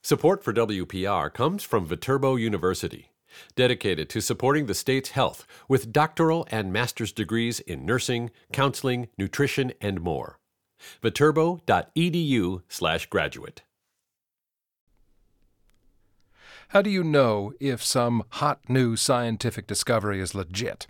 Support for WPR comes from Viterbo University, dedicated to supporting the state's health with doctoral and master's degrees in nursing, counseling, nutrition, and more. viterbo.edu/graduate. How do you know if some hot new scientific discovery is legit?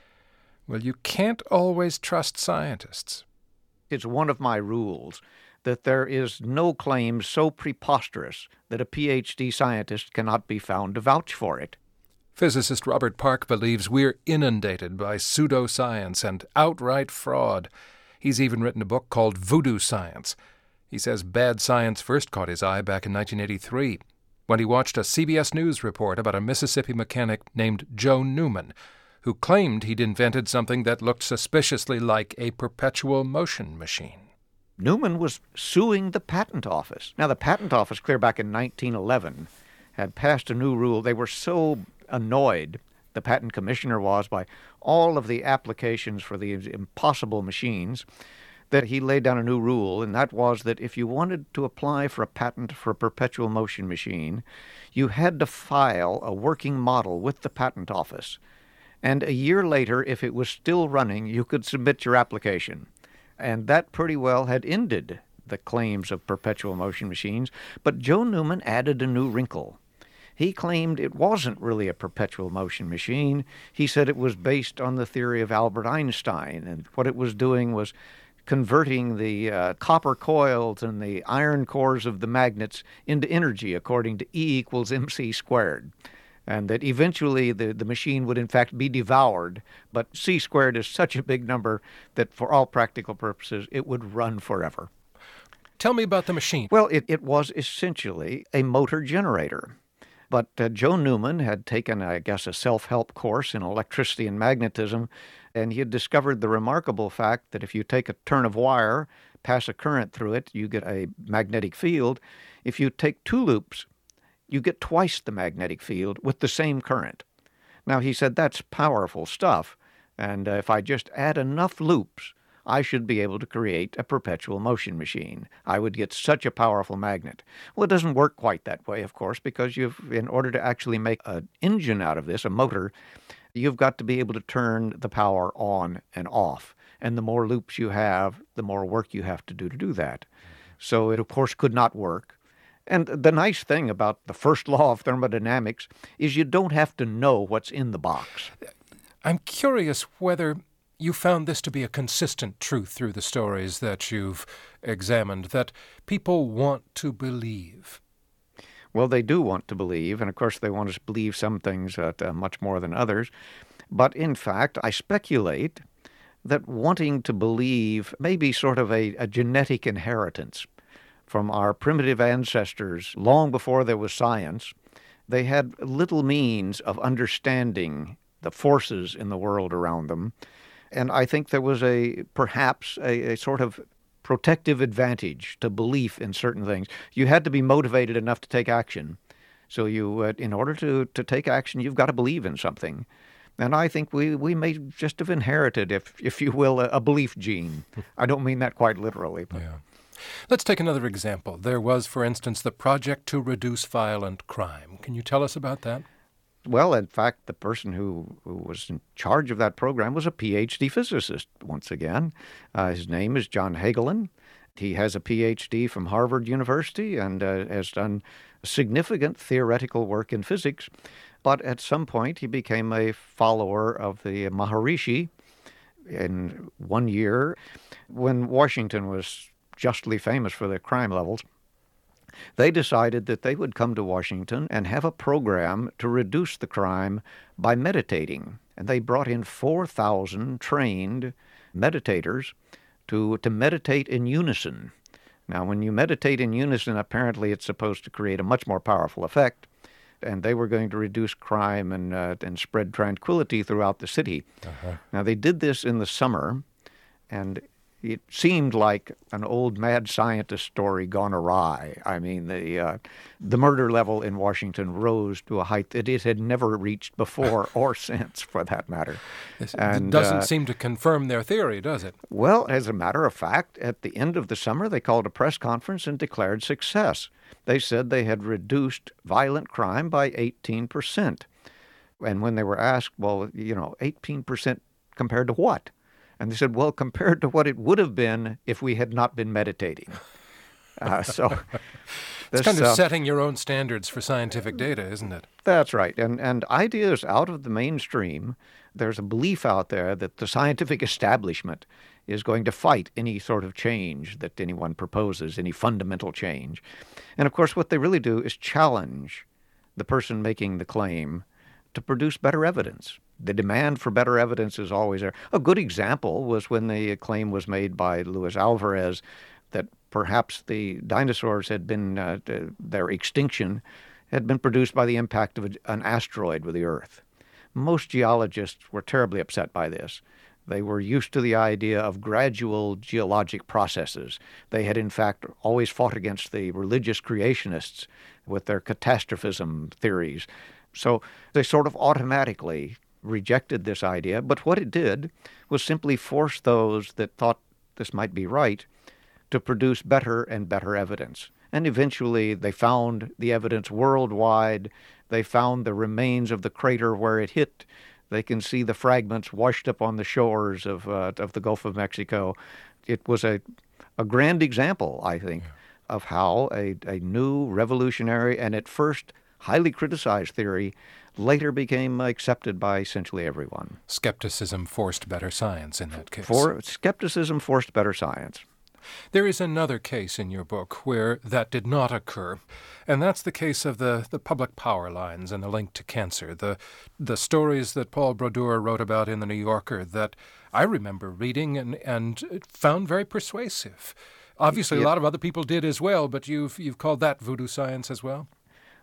Well, you can't always trust scientists. It's one of my rules that there is no claim so preposterous that a PhD scientist cannot be found to vouch for it. Physicist Robert Park believes we're inundated by pseudoscience and outright fraud. He's even written a book called Voodoo Science. He says bad science first caught his eye back in 1983, when he watched a CBS News report about a Mississippi mechanic named Joe Newman, who claimed he'd invented something that looked suspiciously like a perpetual motion machine. Newman was suing the patent office. Now, the patent office, clear back in 1911, had passed a new rule. They were so annoyed, the patent commissioner was, by all of the applications for the impossible machines, that he laid down a new rule, and that was that if you wanted to apply for a patent for a perpetual motion machine, you had to file a working model with the patent office. And a year later, if it was still running, you could submit your application. And that pretty well had ended the claims of perpetual motion machines. But Joe Newman added a new wrinkle. He claimed it wasn't really a perpetual motion machine. He said it was based on the theory of Albert Einstein, and what it was doing was converting the copper coils and the iron cores of the magnets into energy according to E = mc squared. And that eventually the machine would in fact be devoured, but c squared is such a big number that for all practical purposes it would run forever. Tell me about the machine. Well, it was essentially a motor generator. But Joe Newman had taken, I guess, a self-help course in electricity and magnetism, and he had discovered the remarkable fact that if you take a turn of wire, pass a current through it, you get a magnetic field. If you take two loops, you get twice the magnetic field with the same current. Now, he said, that's powerful stuff, and if I just add enough loops, I should be able to create a perpetual motion machine. I would get such a powerful magnet. Well, it doesn't work quite that way, of course, because in order to actually make an engine out of this, a motor, you've got to be able to turn the power on and off. And the more loops you have, the more work you have to do that. So it, of course, could not work. And the nice thing about the first law of thermodynamics is you don't have to know what's in the box. I'm curious whether you found this to be a consistent truth through the stories that you've examined, that people want to believe. Well, they do want to believe, and of course they want us to believe some things much more than others. But in fact, I speculate that wanting to believe may be sort of a genetic inheritance from our primitive ancestors. Long before there was science, they had little means of understanding the forces in the world around them. And I think there was perhaps a sort of protective advantage to belief in certain things. You had to be motivated enough to take action. So in order to take action, you've got to believe in something. And I think we may just have inherited, if you will, a belief gene. I don't mean that quite literally. But. Yeah. Let's take another example. There was, for instance, the Project to Reduce Violent Crime. Can you tell us about that? Well, in fact, the person who was in charge of that program was a PhD physicist, once again. His name is John Hagelin. He has a PhD from Harvard University and has done significant theoretical work in physics. But at some point, he became a follower of the Maharishi. In one year, when Washington was justly famous for their crime levels, they decided that they would come to Washington and have a program to reduce the crime by meditating. And they brought in 4,000 trained meditators to meditate in unison. Now, when you meditate in unison, apparently it's supposed to create a much more powerful effect. And they were going to reduce crime and spread tranquility throughout the city. Uh-huh. Now, they did this in the summer, and It seemed like an old mad scientist story gone awry. I mean, the murder level in Washington rose to a height that it had never reached before or since, for that matter. It doesn't seem to confirm their theory, does it? Well, as a matter of fact, at the end of the summer, they called a press conference and declared success. They said they had reduced violent crime by 18%. And when they were asked, well, 18% compared to what? And they said, well, compared to what it would have been if we had not been meditating. It's kind of setting your own standards for scientific data, isn't it? That's right. And ideas out of the mainstream, there's a belief out there that the scientific establishment is going to fight any sort of change that anyone proposes, any fundamental change. And of course, what they really do is challenge the person making the claim to produce better evidence. The demand for better evidence is always there. A good example was when the claim was made by Luis Alvarez that perhaps the dinosaurs had been, their extinction had been produced by the impact of an asteroid with the Earth. Most geologists were terribly upset by this. They were used to the idea of gradual geologic processes. They had, in fact, always fought against the religious creationists with their catastrophism theories. So they sort of automatically rejected this idea, but what it did was simply force those that thought this might be right to produce better and better evidence. And eventually they found the evidence worldwide. They found the remains of the crater where it hit. They can see the fragments washed up on the shores of the Gulf of Mexico. It was a grand example, I think, of how a new revolutionary and at first highly criticized theory later became accepted by essentially everyone. Skepticism forced better science in that case. Skepticism forced better science. There is another case in your book where that did not occur, and that's the case of the public power lines and the link to cancer, the stories that Paul Brodeur wrote about in The New Yorker that I remember reading and found very persuasive. Obviously, a lot of other people did as well, but you've called that voodoo science as well?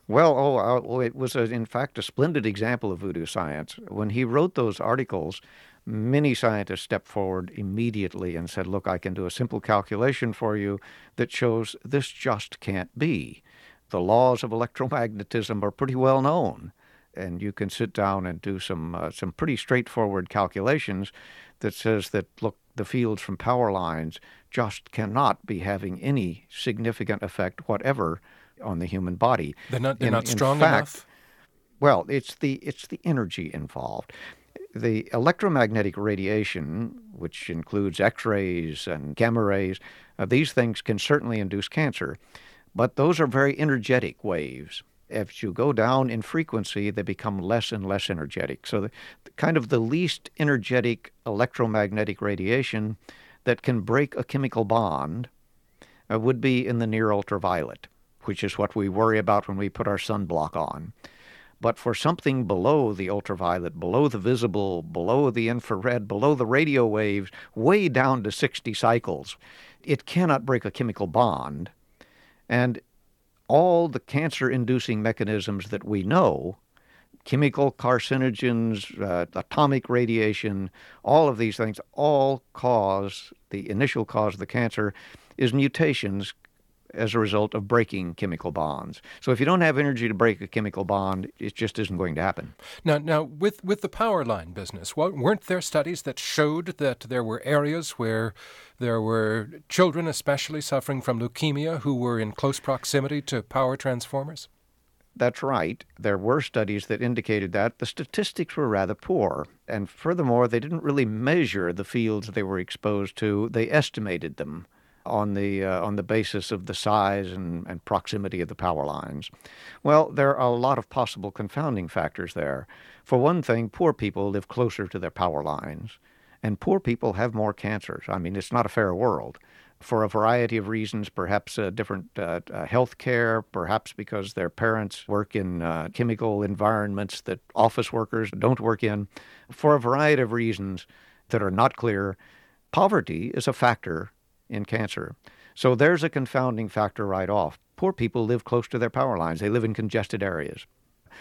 Well, it was, in fact, a splendid example of voodoo science. When he wrote those articles, many scientists stepped forward immediately and said, look, I can do a simple calculation for you that shows this just can't be. The laws of electromagnetism are pretty well known, and you can sit down and do some pretty straightforward calculations that says that, look, the fields from power lines just cannot be having any significant effect whatever on the human body. They're not strong enough? Well, it's the energy involved. The electromagnetic radiation, which includes X-rays and gamma rays, these things can certainly induce cancer, but those are very energetic waves. As you go down in frequency, they become less and less energetic. So the least energetic electromagnetic radiation that can break a chemical bond would be in the near ultraviolet, which is what we worry about when we put our sunblock on. But for something below the ultraviolet, below the visible, below the infrared, below the radio waves, way down to 60 cycles, it cannot break a chemical bond. And all the cancer-inducing mechanisms that we know, chemical carcinogens, atomic radiation, all of these things, all cause, the initial cause of the cancer is mutations as a result of breaking chemical bonds. So if you don't have energy to break a chemical bond, it just isn't going to happen. Now, with the power line business, weren't there studies that showed that there were areas where there were children especially suffering from leukemia who were in close proximity to power transformers? That's right. There were studies that indicated that. The statistics were rather poor. And furthermore, they didn't really measure the fields they were exposed to. They estimated them on the basis of the size and proximity of the power lines. Well, there are a lot of possible confounding factors there. For one thing, poor people live closer to their power lines, and poor people have more cancers. I mean, it's not a fair world. For a variety of reasons, perhaps different health care, perhaps because their parents work in chemical environments that office workers don't work in. For a variety of reasons that are not clear, poverty is a factor in cancer. So there's a confounding factor right off. Poor people live close to their power lines. They live in congested areas.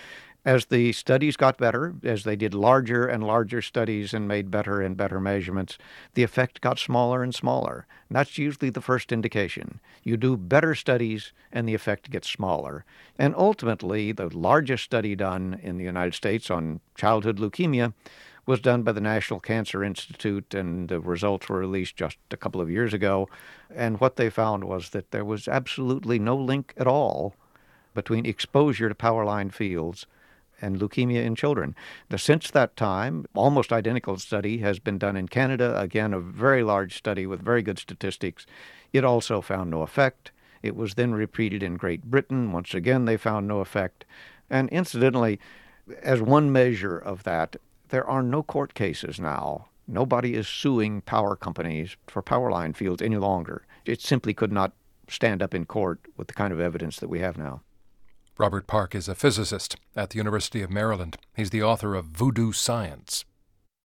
As the studies got better, as they did larger and larger studies and made better and better measurements, the effect got smaller and smaller. And that's usually the first indication. You do better studies and the effect gets smaller. And ultimately, the largest study done in the United States on childhood leukemia was done by the National Cancer Institute, and the results were released just a couple of years ago. And what they found was that there was absolutely no link at all between exposure to power line fields and leukemia in children. Since that time, almost identical study has been done in Canada, again, a very large study with very good statistics. It also found no effect. It was then repeated in Great Britain. Once again, they found no effect. And incidentally, as one measure of that, there are no court cases now. Nobody is suing power companies for power line fields any longer. It simply could not stand up in court with the kind of evidence that we have now. Robert Park is a physicist at the University of Maryland. He's the author of Voodoo Science.